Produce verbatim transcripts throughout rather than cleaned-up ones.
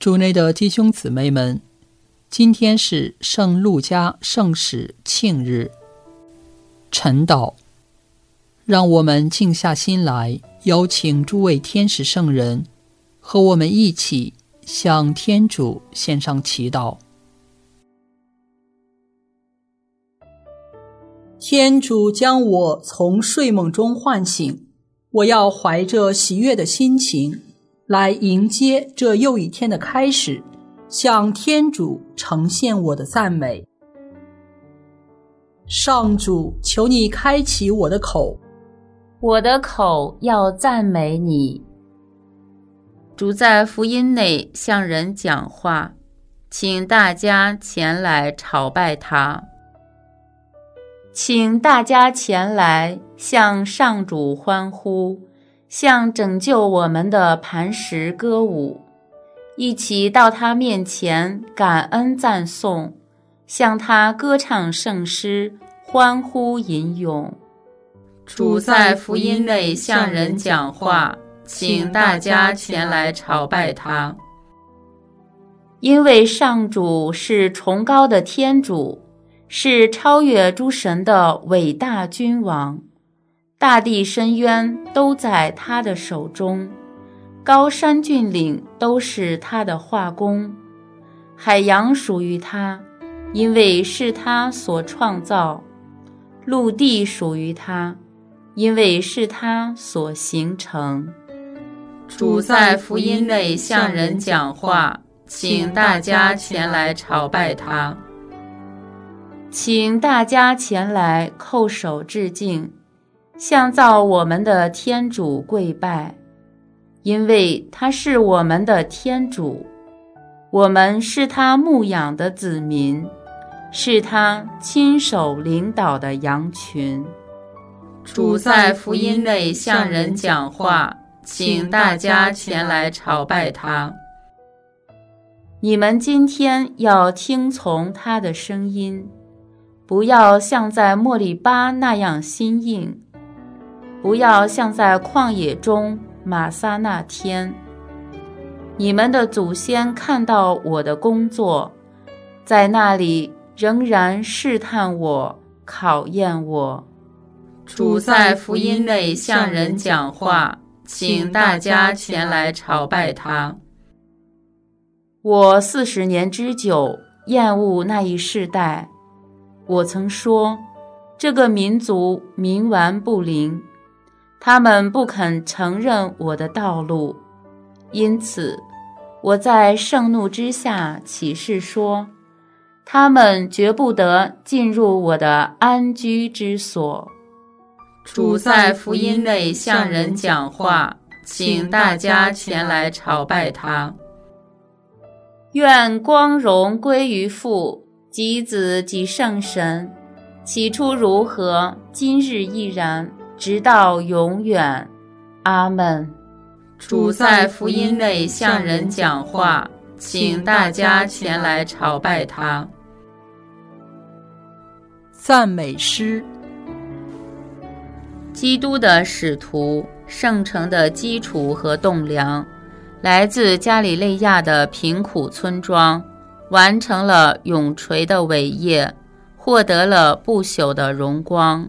主内的弟兄姊妹们，今天是圣路加圣史庆日。晨祷，让我们静下心来，邀请诸位天使圣人和我们一起向天主献上祈祷。天主将我从睡梦中唤醒，我要怀着喜悦的心情来迎接这又一天的开始，向天主呈现我的赞美。上主，求你开启我的口， 我的口要赞美你。主在福音内向人讲话，请大家前来朝拜他。请大家前来向上主欢呼，向拯救我们的磐石歌舞，一起到他面前感恩赞颂，向他歌唱圣诗，欢呼吟咏。主在福音内向人讲话，请大家前来朝拜他。因为上主是崇高的天主，是超越诸神的伟大君王，大地深渊都在他的手中，高山峻岭都是他的画工，海洋属于他，因为是他所创造，陆地属于他，因为是他所形成。主在福音内向人讲话，请大家前来朝拜他。请大家前来叩首致敬，向造我们的天主跪拜，因为他是我们的天主，我们是他牧养的子民，是他亲手领导的羊群。主在福音内向人讲话，请大家前来朝拜他。你们今天要听从他的声音，不要像在莫里巴那样心硬，不要像在旷野中玛撒那天。你们的祖先看到我的工作，在那里仍然试探我，考验我。主在福音内向人讲话，请大家前来朝拜他。我四十年之久，厌恶那一世代。我曾说，这个民族冥顽不灵，他们不肯承认我的道路，因此我在盛怒之下起誓说，他们绝不得进入我的安居之所。主在福音内向人讲话，请大家前来朝拜他。愿光荣归于父及子及圣神，起初如何，今日亦然，直到永远。阿们。主在福音内向人讲话，请大家前来朝拜他。 赞美诗。 基督的使徒，圣城的基础和栋梁，来自加里肋亚的贫苦村庄，完成了永垂的伟业，获得了不朽的荣光。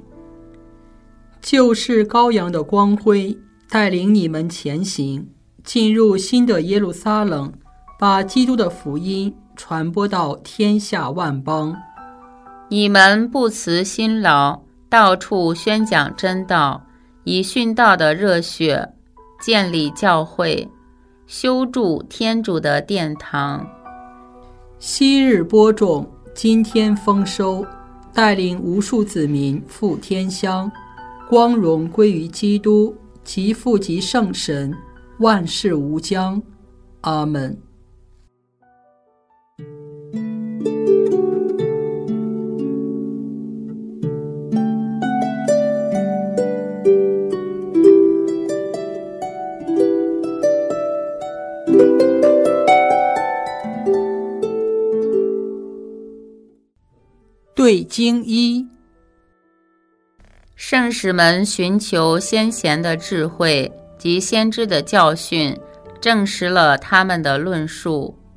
就是羔羊的光辉带领你们前行，进入新的耶路撒冷，把基督的福音传播到天下万邦。 你们不辞辛劳，到处宣讲真道，以殉道的热血建立教会，修筑天主的殿堂。 昔日播种，今天丰收，带领无数子民赴天乡，光荣归于基督，及父及圣神，万事无疆。阿们。对经一， 圣使们寻求先贤的智慧及先知的教训，证实了他们的论述，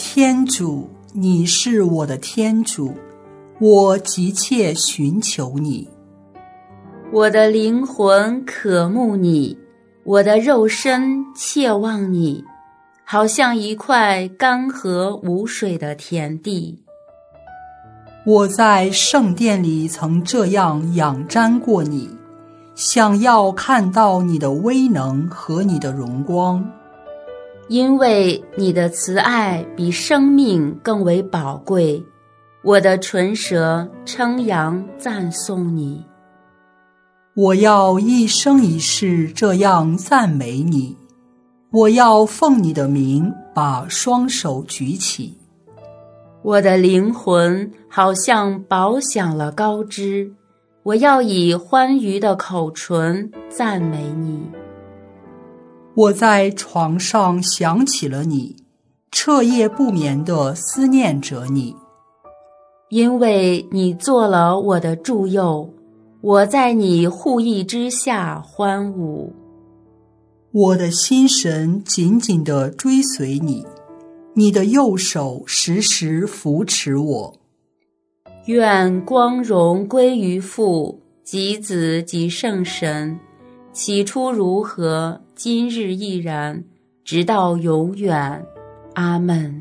天主，你是我的天主，我急切寻求你。 我的灵魂渴慕你，我的肉身切望你，好像一块干涸无水的田地。 我在圣殿里曾这样仰瞻过你，想要看到你的威能和你的荣光。 因为你的慈爱比生命更为宝贵，我的唇舌称扬赞颂你。 我要一生一世这样赞美你，我要奉你的名把双手举起。 我的灵魂好像饱享了高枝，我要以欢愉的口唇赞美你。 我在床上想起了你，彻夜不眠地思念着你。 因为你做了我的助佑，我在你护翼之下欢舞。 我的心神紧紧地追随你，你的右手时时扶持我。 愿光荣归于父及子及圣神，起初如何，今日亦然，直到永远。阿们。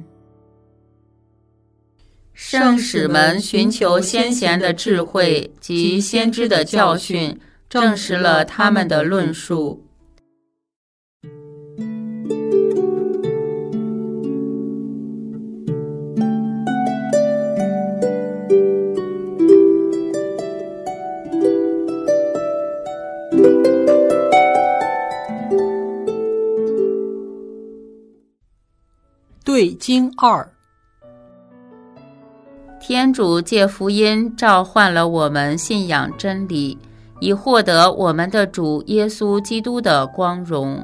圣使们寻求先贤的智慧及先知的教训，证实了他们的论述。 对经二。 天主借福音召唤了我们信仰真理，以获得我们的主耶稣基督的光荣。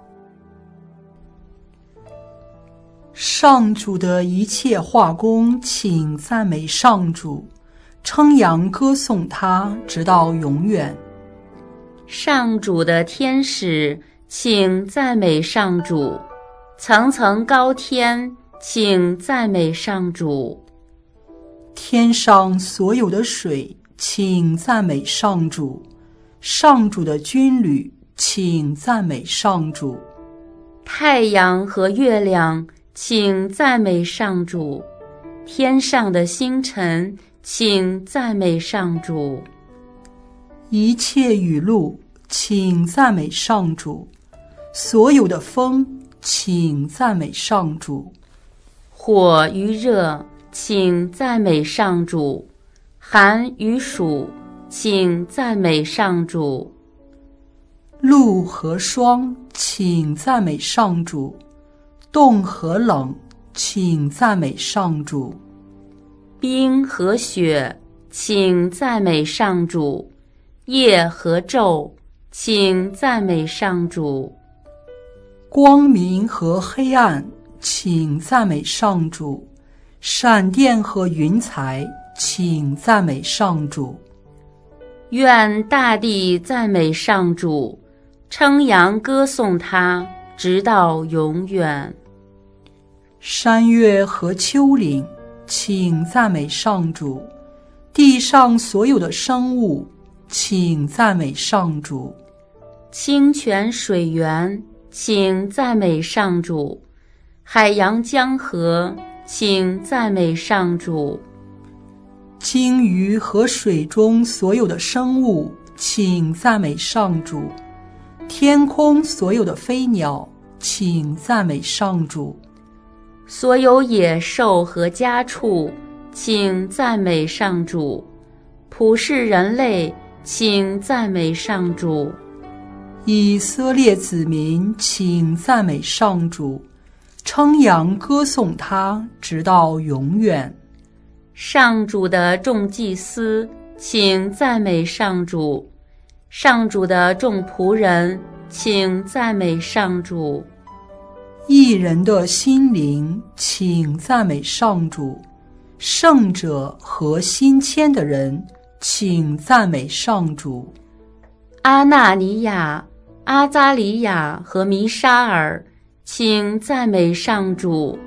上主的一切化工，请赞美上主，称扬歌颂他，直到永远。 上主的天使，请赞美上主；层层高天，请赞美上主。 天上所有的水，请赞美上主；上主的军旅，请赞美上主。 太阳和月亮，请赞美上主；天上的星辰，请赞美上主。 一切雨露，请赞美上主；所有的风，请赞美上主。 火与热，请赞美上主；寒与暑，请赞美上主。 露和霜，请赞美上主；冻和冷，请赞美上主。 冰和雪，请赞美上主；夜和昼，请赞美上主。 光明和黑暗，请赞美上主；闪电和云彩，请赞美上主。 愿大地赞美上主，称扬歌颂他，直到永远。 山岳和丘陵，请赞美上主；地上所有的生物，请赞美上主。 清泉水源，请赞美上主；海洋江河，请赞美上主。 鲸鱼和水中所有的生物，请赞美上主；天空所有的飞鸟，请赞美上主。 所有野兽和家畜，请赞美上主；普世人类，请赞美上主。 以色列子民，请赞美上主，称扬歌颂他，直到永远。 上主的众祭司，请赞美上主；上主的众仆人，请赞美上主。 义人的心灵，请赞美上主；圣者和心谦的人，请赞美上主。 阿纳尼亚、阿扎里亚和弥沙尔，请赞美上主；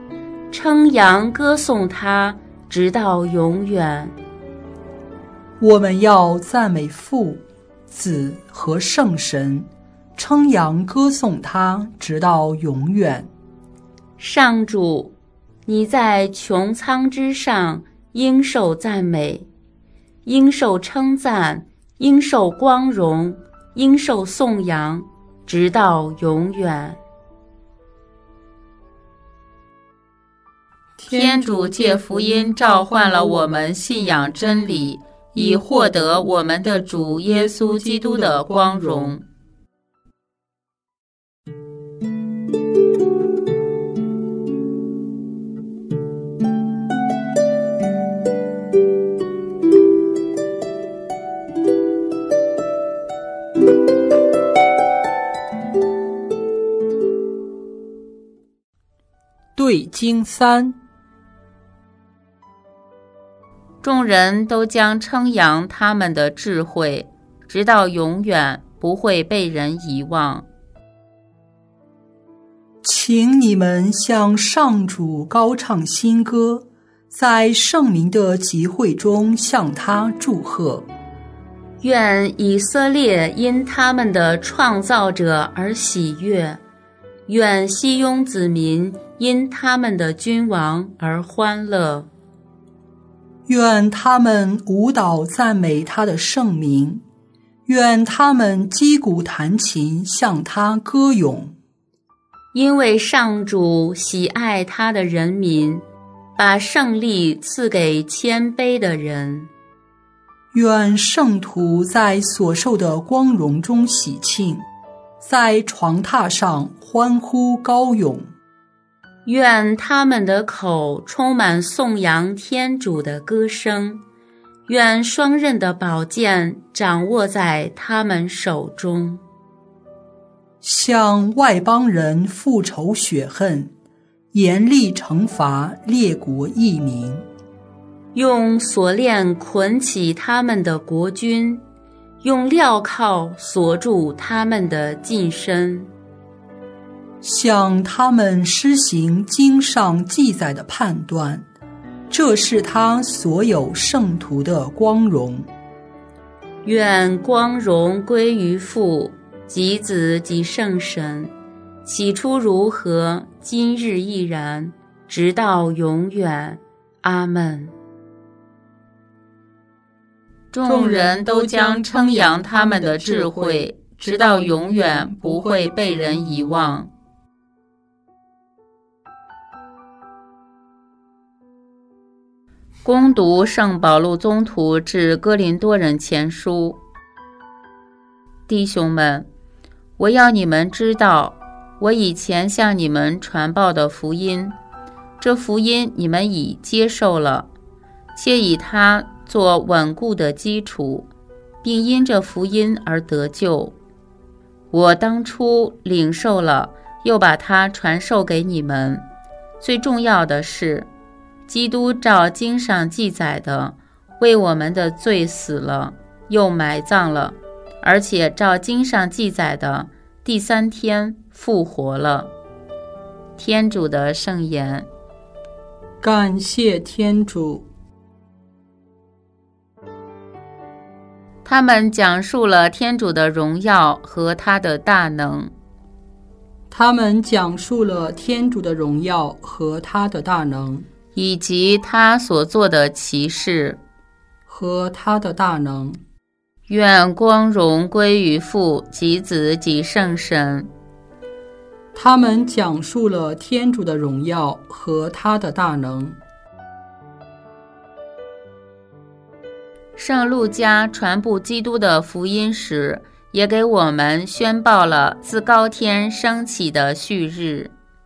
称扬歌颂他，直到永远。 我们要赞美父、子和圣神，称扬歌颂他，直到永远。 上主，你在穹苍之上应受赞美，应受称赞，应受光荣，应受颂扬，直到永远。天主借福音召唤了我们信仰真理，以获得我们的主耶稣基督的光荣。 对经三， 众人都将称扬他们的智慧，直到永远，不会被人遗忘。 请你们向上主高唱新歌，在圣民的集会中向他祝贺。 愿以色列因他们的创造者而喜悦，愿西雍子民因他们的君王而欢乐。 愿他们舞蹈赞美他的圣名，愿他们击鼓弹琴向他歌咏。 因为上主喜爱他的人民，把胜利赐给谦卑的人。 愿圣徒在所受的光荣中喜庆，在床榻上欢呼高咏。 愿他们的口充满颂扬天主的歌声，愿双刃的宝剑掌握在他们手中。 向外邦人复仇雪恨，严厉惩罚列国异民。 用锁链捆起他们的国君，用镣铐锁住他们的近身。 向他们施行经上记载的判断，这是他所有圣徒的光荣。 愿光荣归于父、及子、及圣神，起初如何，今日亦然，直到永远。阿们。众人都将称扬他们的智慧，直到永远，不会被人遗忘。恭读圣保禄宗徒致哥林多人前书。弟兄们，我要你们知道，我以前向你们传报的福音，这福音你们已接受了，且以它做稳固的基础，并因这福音而得救。我当初领受了，又把它传授给你们。最重要的是，基督照经上记载的，为我们的罪死了，又埋葬了，而且照经上记载的，第三天复活了。天主的圣言。 感谢天主。 他们讲述了天主的荣耀和他的大能。 他们讲述了天主的荣耀和他的大能， 以及他所做的奇事和他的大能。 愿光荣归于父、及子、及圣神。 他们讲述了天主的荣耀和他的大能。 圣路加传布基督的福音时，也给我们宣报了自高天升起的旭日。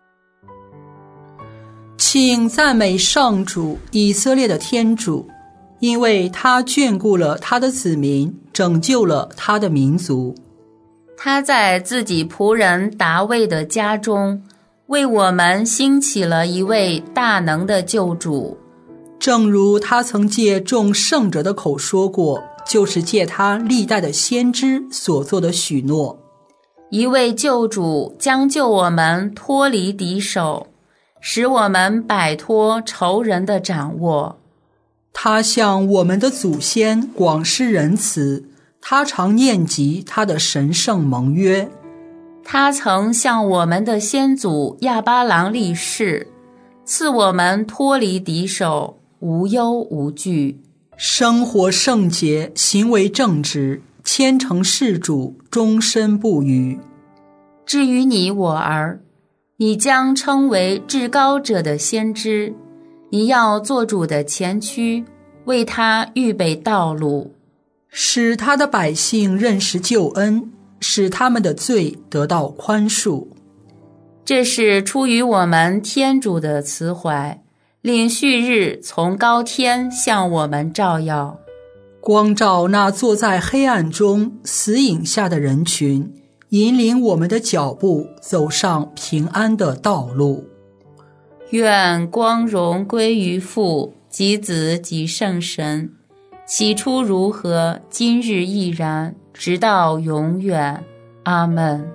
请赞美上主以色列的天主，因为他眷顾了他的子民，拯救了他的民族。 他在自己仆人达味的家中，为我们兴起了一位大能的救主。 正如他曾借众圣者的口说过，就是借他历代的先知所做的许诺。 一位救主将救我们脱离敌手， 使我们摆脱仇人的掌握。 他向我们的祖先广施仁慈，他常念及他的神圣盟约。 他曾向我们的先祖亚巴郎立誓，赐我们脱离敌手，无忧无惧， 生活圣洁，行为正直，虔诚事主，终身不渝。 至于你我儿，你将称为至高者的先知，你要做主的前驱，为他预备道路， 使他的百姓认识救恩，使他们的罪得到宽恕。 这是出于我们天主的慈怀，令旭日从高天向我们照耀， 光照那坐在黑暗中死影下的人群，引领我们的脚步走上平安的道路。 愿光荣归于父及子及圣神，起初如何，今日亦然，直到永远。阿们。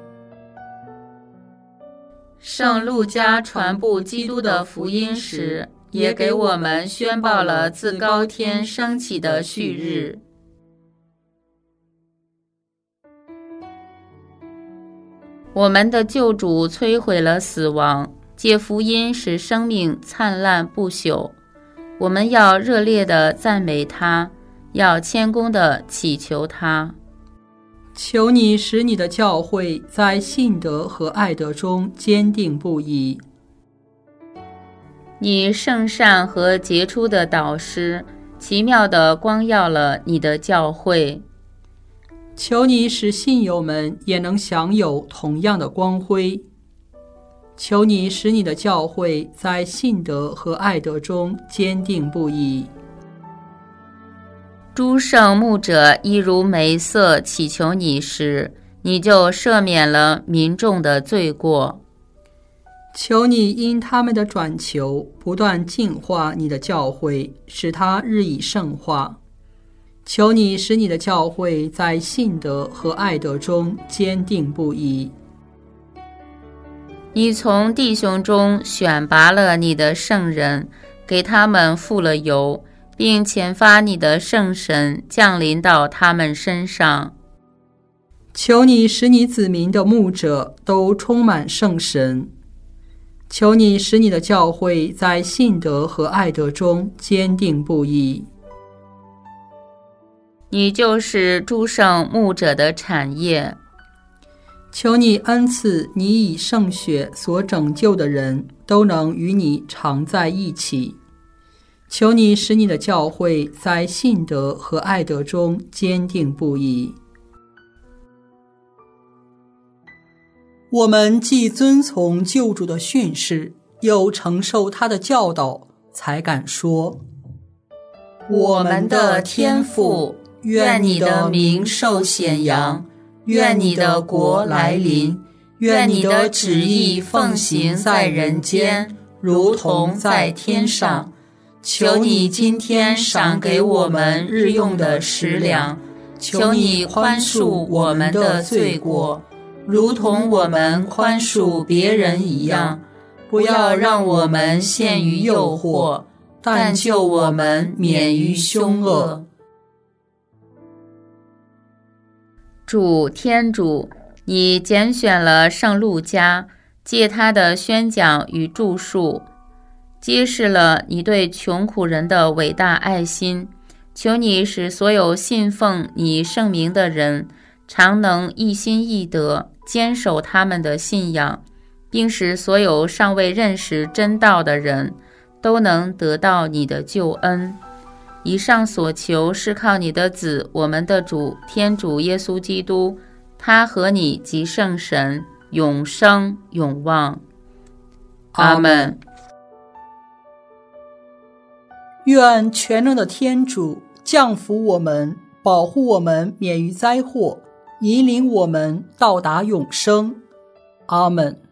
圣路加传布基督的福音时，也给我们宣报了自高天升起的旭日。我们的救主摧毁了死亡，借福音使生命灿烂不朽。我们要热烈地赞美他，要谦恭地祈求他。 求你使你的教会在信德和爱德中坚定不移。 你圣善和杰出的导师，奇妙地光耀了你的教会。 求你使信友们也能享有同样的光辉。求你使你的教会在信德和爱德中坚定不移。 诸圣牧者一如梅瑟祈求你时，你就赦免了民众的罪过。 求你因他们的转求不断净化你的教会，使它日益圣化。求你使你的教会在信德和爱德中坚定不移。 你从弟兄中选拔了你的圣人，给他们付了油，并遣发你的圣神降临到他们身上。 求你使你子民的牧者都充满圣神。求你使你的教会在信德和爱德中坚定不移。 你就是诸圣牧者的产业。 求你恩赐你以圣血所拯救的人都能与你常在一起。求你使你的教会在信德和爱德中坚定不移。我们既遵从救主的训示，又承受他的教导，才敢说： 我们的天父，愿你的名受显扬，愿你的国来临，愿你的旨意奉行在人间，如同在天上。求你今天赏给我们日用的食粮，求你宽恕我们的罪过，如同我们宽恕别人一样。不要让我们陷于诱惑，但救我们免于凶恶。主天主，你拣选了圣路加，借他的宣讲与著述，揭示了你对穷苦人的伟大爱心。求你使所有信奉你圣名的人，常能一心一德，坚守他们的信仰，并使所有尚未认识真道的人，都能得到你的救恩。以上所求是靠你的子，我们的主天主耶稣基督，他和你及圣神永生永望。阿们。 愿全能的天主降福我们，保护我们免于灾祸，引领我们到达永生。阿们。